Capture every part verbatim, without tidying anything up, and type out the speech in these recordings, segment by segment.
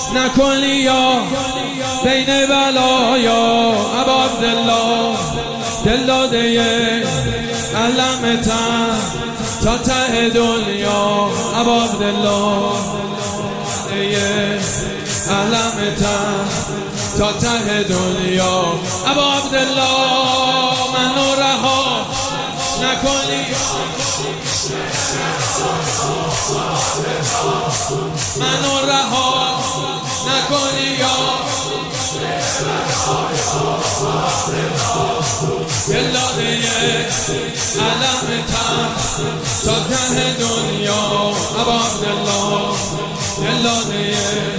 نکنی یا بین بلایا ابا عبدالله دل داده علمتن تا ته دنیا ابا عبدالله علمتن تا ته دنیا ابا عبدالله منو رها نکنی منو رها نکنی یا دل داده علمتن تا ته دنیا ابا عبدالله دل داده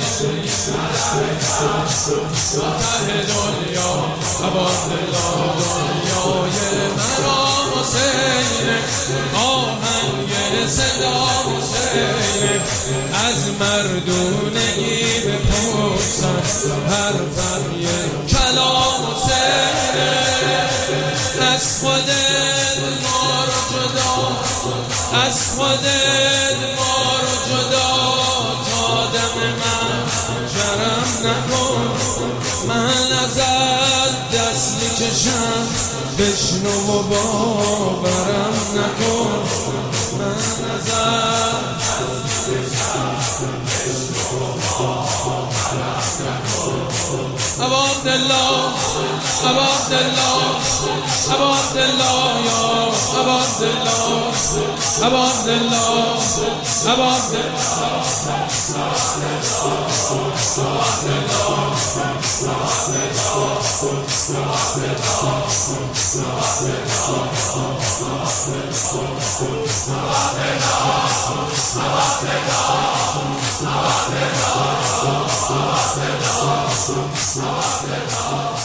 تا ته دنیا ابا عبدالله دنیای مرا حسین آهنگ صدا حسین از مردونگی بپرسم حرفم یک کلام حسین از خودت ما رو جدا از خودت ما رو جدا تا دم من جرم نکن من ازت دست میکشم بشنو و باورم نکن من ازت دست میکشم بشنو و باورم نکن ابا عبدالله ابا عبدالله ابا عبدالله یا ابا عبدالله ابا عبدالله ابا عبدالله Abdallah